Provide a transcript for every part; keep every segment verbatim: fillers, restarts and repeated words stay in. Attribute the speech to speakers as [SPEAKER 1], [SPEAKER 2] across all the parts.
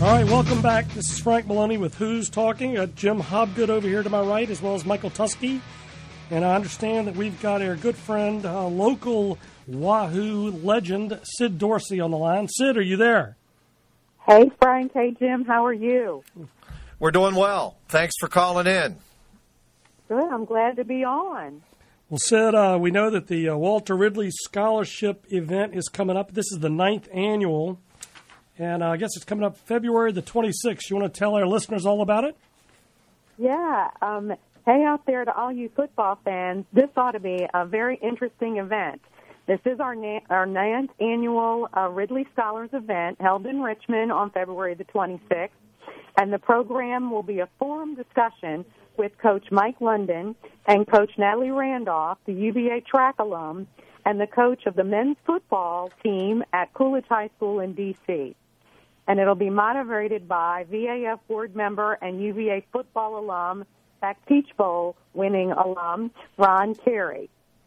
[SPEAKER 1] All right, welcome back. This is Frank Maloney with Who's Talking. Uh, Jim Hobgood over here to my right, as well as Michael Tusky. And I understand that we've got our good friend, uh, local Wahoo legend, Sid Dorsey, on the line. Sid, are you there?
[SPEAKER 2] Hey, Frank. Hey, Jim. How are you?
[SPEAKER 3] We're doing well. Thanks for calling in.
[SPEAKER 2] Good. I'm glad to be on.
[SPEAKER 1] Well, Sid, uh, we know that the uh, Walter Ridley Scholarship event is coming up. This is the ninth annual. And uh, I guess it's coming up February the twenty-sixth. You want to tell our listeners all about it?
[SPEAKER 2] Yeah. Um, hey, out there to all you football fans, this ought to be a very interesting event. This is our, na- our ninth annual uh, Ridley Scholars event held in Richmond on February the twenty-sixth. And the program will be a forum discussion with Coach Mike London and Coach Natalie Randolph, the U V A track alum, and the coach of the men's football team at Coolidge High School in D C And it'll be moderated by V A F board member and U V A football alum, back Peach Bowl winning alum, Ron Carey.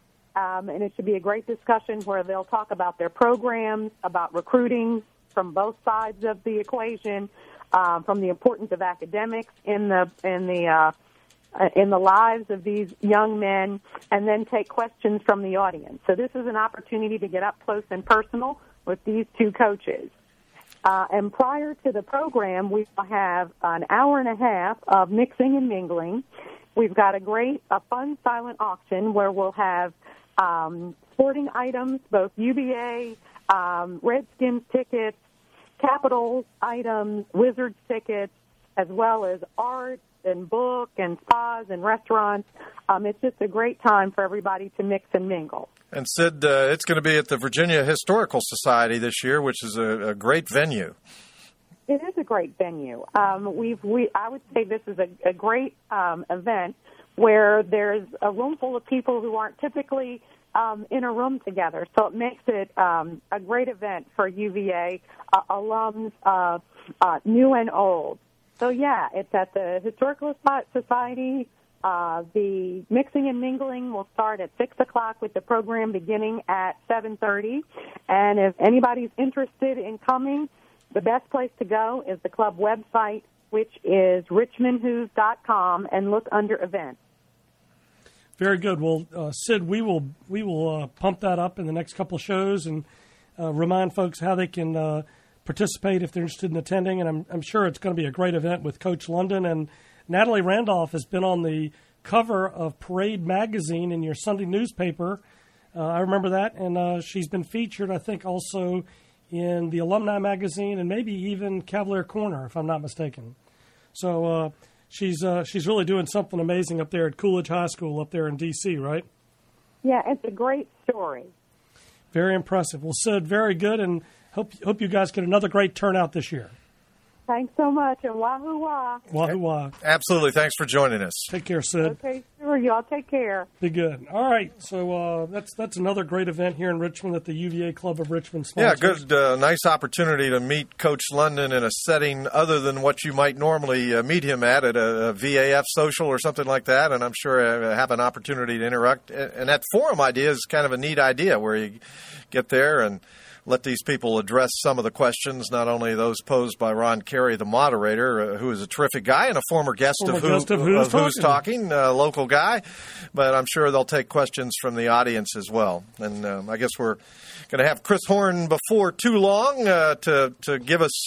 [SPEAKER 2] Um, and it should be a great discussion where they'll talk about their programs, about recruiting from both sides of the equation, uh, from the importance of academics in the in the uh, in the lives of these young men, and then take questions from the audience. So this is an opportunity to get up close and personal with these two coaches. Uh, and prior to the program, we will have an hour and a half of mixing and mingling. We've got a great, a fun silent auction where we'll have um, sporting items, both U B A, um, Redskins tickets, Capitals items, Wizards tickets, as well as art and book and spas and restaurants. Um, it's just a great time for everybody to mix and mingle.
[SPEAKER 3] And Sid, uh, it's going to be at the Virginia Historical Society this year, which is a, a great venue.
[SPEAKER 2] It is a great venue. Um, we've, we, I would say this is a, a great um, event where there's a room full of people who aren't typically um, in a room together. So it makes it um, a great event for U V A uh, alums, uh, uh, new and old. So, yeah, it's at the Historical Society. Uh, the mixing and mingling will start at six o'clock with the program beginning at seven thirty. And if anybody's interested in coming, the best place to go is the club website, which is richmond who's dot com, and look under events.
[SPEAKER 1] Very good. Well, uh, Sid, we will we will uh, pump that up in the next couple of shows and uh, remind folks how they can uh, participate if they're interested in attending. And I'm, I'm sure it's going to be a great event with Coach London. And Natalie Randolph has been on the cover of Parade magazine in your Sunday newspaper. Uh, I remember that. And uh, she's been featured, I think, also in the Alumni magazine and maybe even Cavalier Corner, if I'm not mistaken. So uh, she's uh, she's really doing something amazing up there at Coolidge High School up there in D C, right?
[SPEAKER 2] Yeah, it's a great story.
[SPEAKER 1] Very impressive. Well, Sid, very good, and hope hope you guys get another great turnout this year.
[SPEAKER 2] Thanks so much, and wahoo wah.
[SPEAKER 1] Wahoo wah.
[SPEAKER 3] Absolutely. Thanks for joining us.
[SPEAKER 1] Take care, Sid.
[SPEAKER 2] Okay, sure. Y'all take care.
[SPEAKER 1] Be good. All right. So uh, that's that's another great event here in Richmond that the U V A Club of Richmond sponsors.
[SPEAKER 3] Yeah, good, uh, nice opportunity to meet Coach London in a setting other than what you might normally uh, meet him at, at a, a V A F social or something like that. And I'm sure I have an opportunity to interact. And that forum idea is kind of a neat idea where you get there and let these people address some of the questions, not only those posed by Ron Carey, the moderator, uh, who is a terrific guy and a former guest,
[SPEAKER 1] former
[SPEAKER 3] of, who,
[SPEAKER 1] guest of Who's
[SPEAKER 3] of Who's
[SPEAKER 1] Talking,
[SPEAKER 3] Talking uh, local guy. But I'm sure they'll take questions from the audience as well. And um, I guess we're going to have Chris Horn before too long uh, to, to give us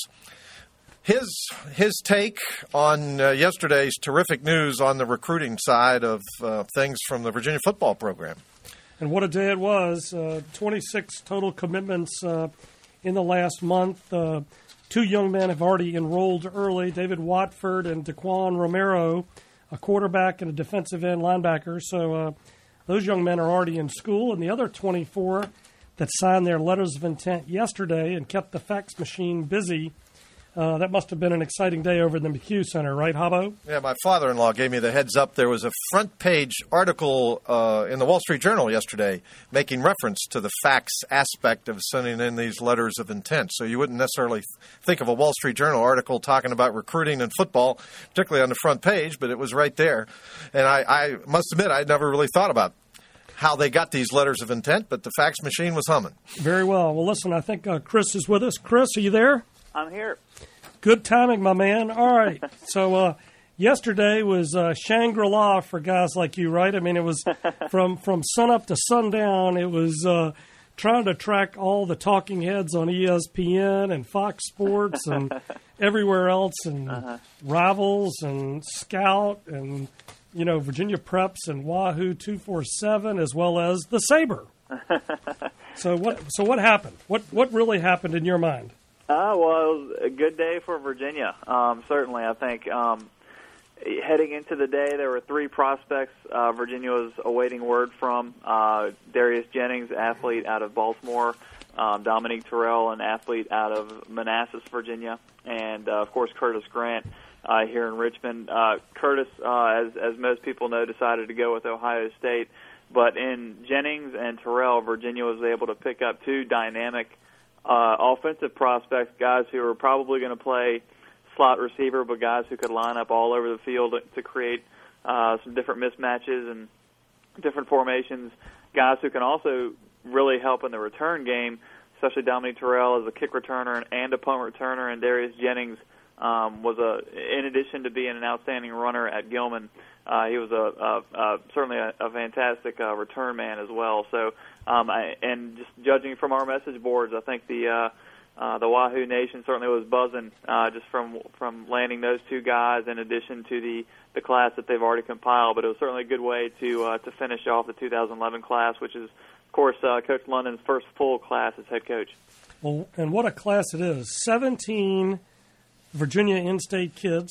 [SPEAKER 3] his his take on uh, yesterday's terrific news on the recruiting side of uh, things from the Virginia football program.
[SPEAKER 1] And what a day it was. Uh, twenty-six total commitments uh, in the last month. Uh, two young men have already enrolled early, David Watford and Daquan Romero, a quarterback and a defensive end linebacker. So uh, those young men are already in school. And the other twenty-four that signed their letters of intent yesterday and kept the fax machine busy. Uh, that must have been an exciting day over in the McHugh Center, right, Habbo?
[SPEAKER 3] Yeah, my father-in-law gave me the heads up. There was a front-page article uh, in the Wall Street Journal yesterday making reference to the fax aspect of sending in these letters of intent. So you wouldn't necessarily think of a Wall Street Journal article talking about recruiting and football, particularly on the front page, but it was right there. And I, I must admit, I'd never really thought about how they got these letters of intent, but the fax machine was humming.
[SPEAKER 1] Very well. Well, listen, I think uh, Chris is with us. Chris, are you there?
[SPEAKER 4] I'm here.
[SPEAKER 1] Good timing, my man. All right. So uh, yesterday was uh, Shangri-La for guys like you, right? I mean, it was from, from sunup to sundown. It was uh, trying to track all the talking heads on E S P N and Fox Sports and everywhere else, and uh-huh. Rivals and Scout and, you know, Virginia Preps and Wahoo two forty-seven, as well as the Sabre. So what? So what happened? What What really happened in your mind?
[SPEAKER 4] Uh, well, it was a good day for Virginia. Um, certainly, I think um, heading into the day, there were three prospects uh, Virginia was awaiting word from. Uh, Darius Jennings, athlete out of Baltimore. Um, Dominique Terrell, an athlete out of Manassas, Virginia. And, uh, of course, Curtis Grant uh, here in Richmond. Uh, Curtis, uh, as, as most people know, decided to go with Ohio State. But in Jennings and Terrell, Virginia was able to pick up two dynamic uh, offensive prospects, guys who are probably going to play slot receiver, but guys who could line up all over the field to create uh, some different mismatches and different formations, guys who can also really help in the return game, especially Dominique Terrell as a kick returner and a punt returner, and Darius Jennings um, was, a, in addition to being an outstanding runner at Gilman, Uh, he was a, a, a certainly a, a fantastic uh, return man as well. So, um, I, and just judging from our message boards, I think the uh, uh, the Wahoo Nation certainly was buzzing uh, just from from landing those two guys, in addition to the, the class that they've already compiled. But it was certainly a good way to uh, to finish off the two thousand eleven class, which is, of course, uh, Coach London's first full class as head coach.
[SPEAKER 1] Well, and what a class it is! seventeen Virginia in-state kids.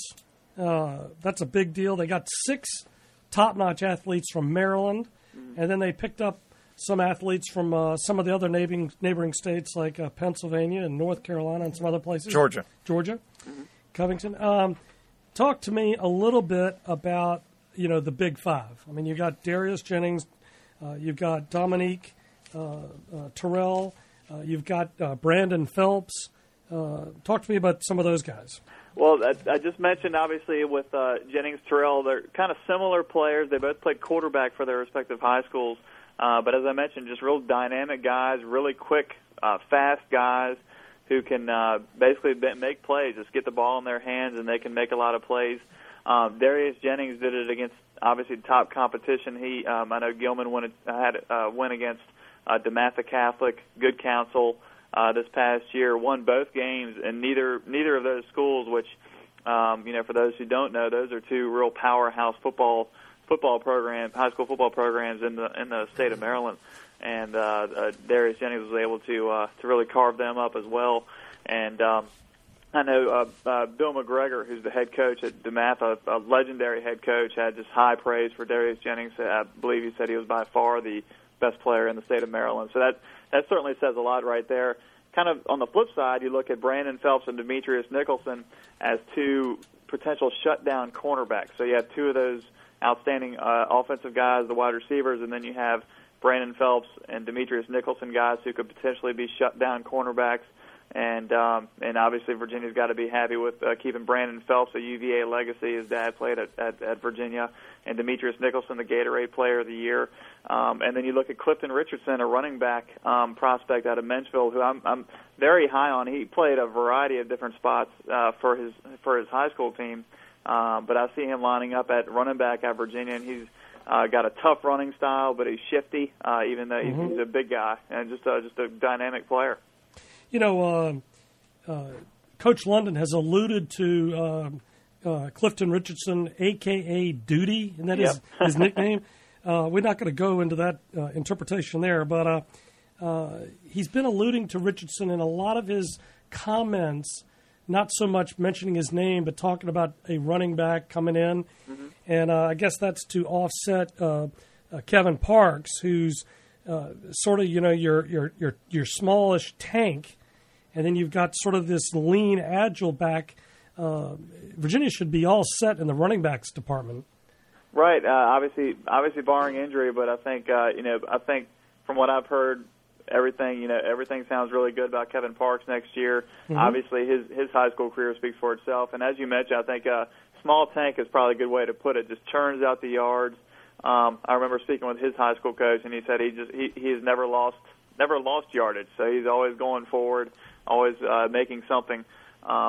[SPEAKER 1] Uh, that's a big deal. They got six top-notch athletes from Maryland, mm-hmm. and then they picked up some athletes from uh, some of the other neighboring, neighboring states like uh, Pennsylvania and North Carolina and some other places.
[SPEAKER 3] Georgia.
[SPEAKER 1] Georgia. Mm-hmm. Covington. Um, talk to me a little bit about, you know, the Big Five. I mean, you got Darius Jennings, uh, you've got Dominique uh, uh, Terrell, uh, you've got uh, Brandon Phelps. Uh, talk to me about some of those guys.
[SPEAKER 4] Well, I, I just mentioned, obviously, with uh, Jennings, Terrell, they're kind of similar players. They both played quarterback for their respective high schools. Uh, but as I mentioned, just real dynamic guys, really quick, uh, fast guys who can uh, basically make plays. Just get the ball in their hands, and they can make a lot of plays. Um, Darius Jennings did it against, obviously, top competition. He, um, I know Gilman won, had uh, win against uh, DeMatha Catholic, Good Counsel, Uh, this past year, won both games, and neither neither of those schools, which, um, you know, for those who don't know, those are two real powerhouse football football program, high school football programs in the in the state of Maryland. And uh, uh, Darius Jennings was able to uh, to really carve them up as well. And um, I know uh, uh, Bill McGregor, who's the head coach at DeMatha, a, a legendary head coach, had just high praise for Darius Jennings. I believe he said he was by far the best player in the state of Maryland. So that that certainly says a lot right there. Kind of on the flip side, you look at Brandon Phelps and Demetrius Nicholson as two potential shutdown cornerbacks. So you have two of those outstanding uh, offensive guys, the wide receivers, and then you have Brandon Phelps and Demetrius Nicholson, guys who could potentially be shutdown cornerbacks. And um, and obviously Virginia's got to be happy with uh, keeping Brandon Phelps, a U V A legacy. His dad played at, at, at Virginia, and Demetrius Nicholson, the Gatorade Player of the Year. Um, and then you look at Clifton Richardson, a running back um, prospect out of Menchville, who I'm, I'm very high on. He played a variety of different spots uh, for his for his high school team, um, but I see him lining up at running back at Virginia, and he's uh, got a tough running style, but he's shifty, uh, even though he's, mm-hmm. he's a big guy and just uh, just a dynamic player.
[SPEAKER 1] You know, uh, uh, Coach London has alluded to uh, uh, Clifton Richardson, a k a. Duty, and that
[SPEAKER 4] yep.
[SPEAKER 1] is his nickname. Uh, we're not going to go into that uh, interpretation there, but uh, uh, he's been alluding to Richardson in a lot of his comments, not so much mentioning his name, but talking about a running back coming in. Mm-hmm. And uh, I guess that's to offset uh, uh, Kevin Parks, who's uh, sort of, you know, your, your, your, your smallish tank. And then you've got sort of this lean, agile back. Uh, Virginia should be all set in the running backs department.
[SPEAKER 4] Right. Uh, obviously, obviously, barring injury, but I think uh, you know, I think from what I've heard, everything you know, everything sounds really good about Kevin Parks next year. Mm-hmm. Obviously, his his high school career speaks for itself. And as you mentioned, I think uh, small tank is probably a good way to put it. Just churns out the yards. Um, I remember speaking with his high school coach, and he said he just he he has never lost never lost yardage. So he's always going forward, always uh, making something. Um,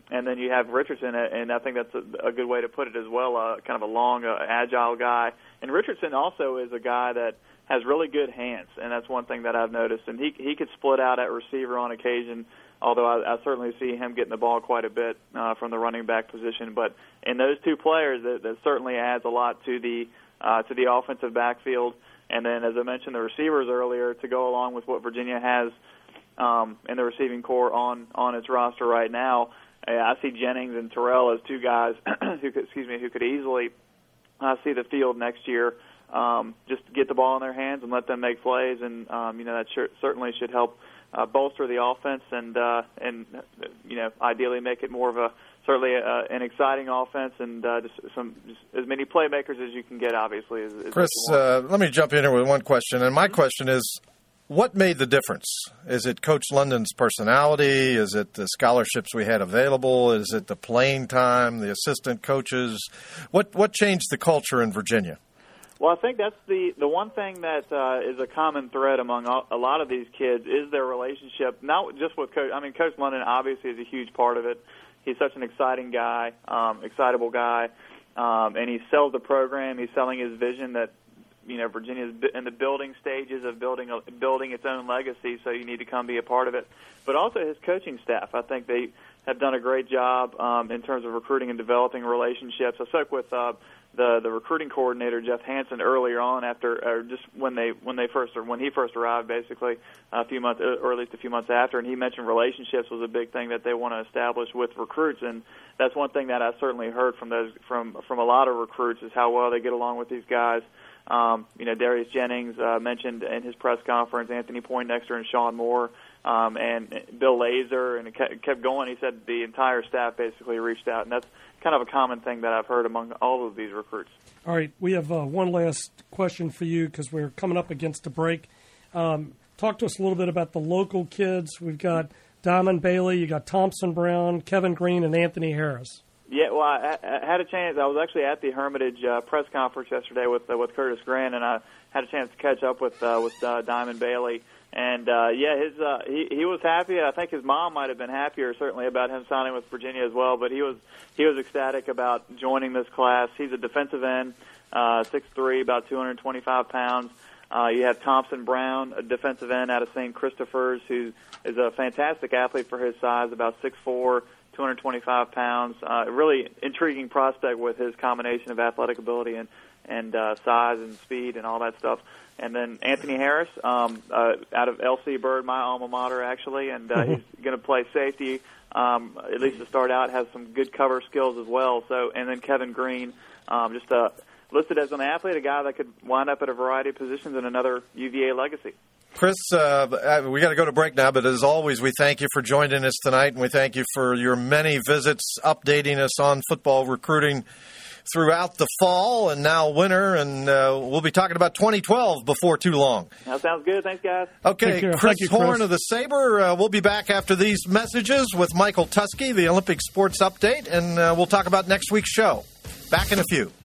[SPEAKER 4] and then you have Richardson, and I think that's a, a good way to put it as well, uh, kind of a long, uh, agile guy. And Richardson also is a guy that has really good hands, and that's one thing that I've noticed. And he he could split out at receiver on occasion, although I, I certainly see him getting the ball quite a bit uh, from the running back position. But in those two players, that, that certainly adds a lot to the uh, to the offensive backfield. And then, as I mentioned, the receivers earlier, to go along with what Virginia has um, in the receiving core on, on its roster right now. I see Jennings and Terrell as two guys who could, excuse me, who could easily uh, see the field next year. Um, just get the ball in their hands and let them make plays, and um, you know that sure, certainly should help uh, bolster the offense and uh, and you know ideally make it more of a certainly a, an exciting offense and uh, just some just as many playmakers as you can get. Obviously, as, as
[SPEAKER 3] Chris, uh, let me jump in here with one question, and my question is, what made the difference? Is it Coach London's personality? Is it the scholarships we had available? Is it the playing time, the assistant coaches? What what changed the culture in Virginia?
[SPEAKER 4] Well, I think that's the, the one thing that uh, is a common thread among all, a lot of these kids is their relationship, not just with Coach. I mean, Coach London obviously is a huge part of it. He's such an exciting guy, um, excitable guy, um, and he sells the program. He's selling his vision that, you know, Virginia's in the building stages of building a, building its own legacy, so you need to come be a part of it. But also his coaching staff. I think they have done a great job um, in terms of recruiting and developing relationships. I spoke with uh, the the recruiting coordinator Jeff Hansen earlier on, after or just when they when they first or when he first arrived, basically a few months or at least a few months after, and he mentioned relationships was a big thing that they want to establish with recruits, and that's one thing that I certainly heard from those from from a lot of recruits is how well they get along with these guys. Um, you know, Darius Jennings uh, mentioned in his press conference, Anthony Poindexter and Sean Moore, um, and Bill Lazor, and it kept going. He said the entire staff basically reached out, and that's kind of a common thing that I've heard among all of these recruits.
[SPEAKER 1] All right, we have uh, one last question for you because we're coming up against a break. Um, talk to us a little bit about the local kids. We've got Diamond Bailey, you got Thompson Brown, Kevin Green, and Anthony Harris.
[SPEAKER 4] Yeah, well, I, I had a chance. I was actually at the Hermitage uh, press conference yesterday with uh, with Curtis Grant, and I had a chance to catch up with uh, with uh, Diamond Bailey. And uh, yeah, his uh, he he was happy. I think his mom might have been happier, certainly, about him signing with Virginia as well. But he was he was ecstatic about joining this class. He's a defensive end, uh, six three, about two hundred twenty-five pounds. Uh, you have Thompson Brown, a defensive end out of Saint Christopher's, who is a fantastic athlete for his size, about six four, two hundred twenty-five pounds. Uh, really intriguing prospect with his combination of athletic ability and and uh, size and speed and all that stuff. And then Anthony Harris, um, uh, out of L C Bird, my alma mater, actually, and uh, mm-hmm. he's going to play safety, um, at least to start out, has some good cover skills as well. So, and then Kevin Green, um, just uh, listed as an athlete, a guy that could wind up at a variety of positions in another U V A legacy.
[SPEAKER 3] Chris, uh, we got to go to break now, but as always, we thank you for joining us tonight, and we thank you for your many visits, updating us on football recruiting throughout the fall and now winter, and uh, we'll be talking about twenty twelve before too long.
[SPEAKER 4] That sounds good. Thanks, guys.
[SPEAKER 3] Okay, Chris
[SPEAKER 1] Thank you, Chris
[SPEAKER 3] Horn of the Sabre. Uh, we'll be back after these messages with Michael Tusky, the Olympic Sports Update, and uh, we'll talk about next week's show. Back in a few.